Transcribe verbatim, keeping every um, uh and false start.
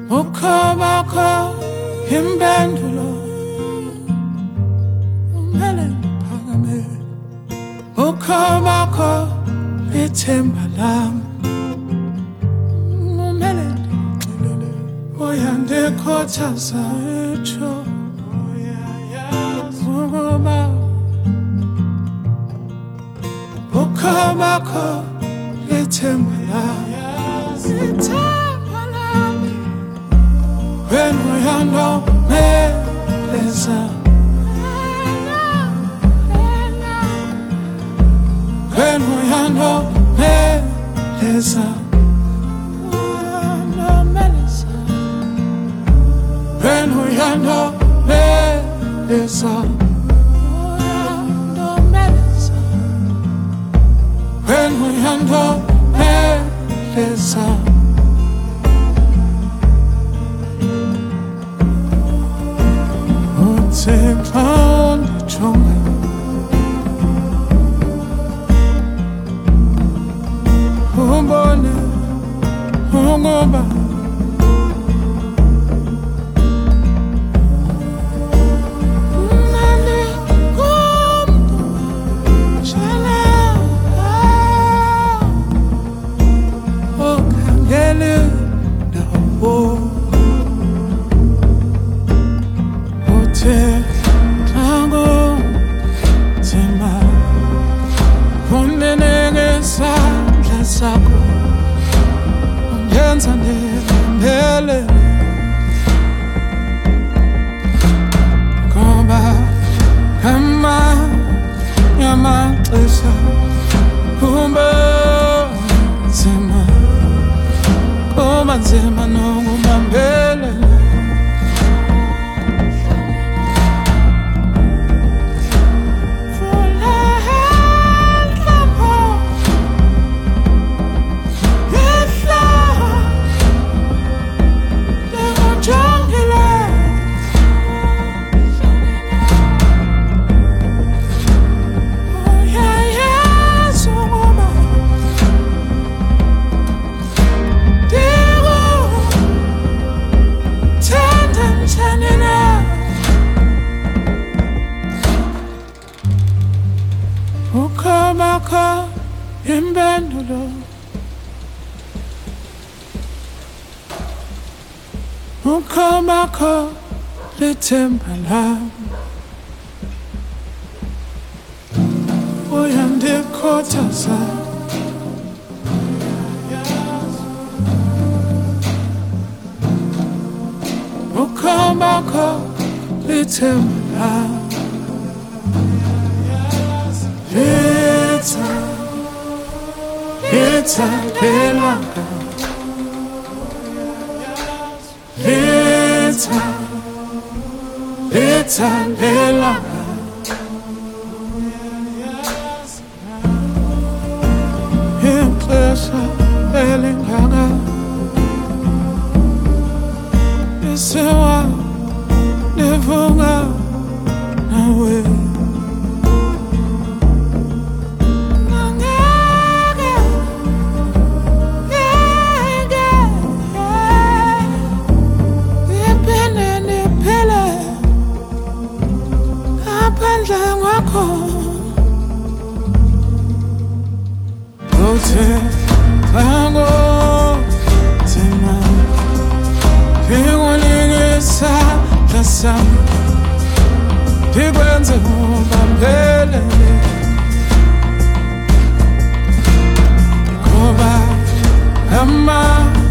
ukhomako impendulo umele ndiphakame ukhomako ithemba lam umele ndixelele uyandikhuthaza etsho ukuba ukhomako ithemba lam when we are no meleza when we are no meleza no meleza when we are no meleza no meleza when we are no meleza Take on the jungle Umbone Ungoba Nani kumdu Shala Okangele Nawo Tango Tema Kunenenge Sandla Sako Unyenza Nele Koba Kama Yama Tesa Kumba Tema Kuma Tema Nungu Mambele Ukhomako impendulo ukhomako lithemba lam uyandikhuthaza ukhomako lithemba lam It's a, it's a pelaka. It's a, it's a pelaka. Impresa elinganga. Isewa nevunga nawe. Tango Tema Pingolingisa Lasam Pigwenze Mubambele Koba Ama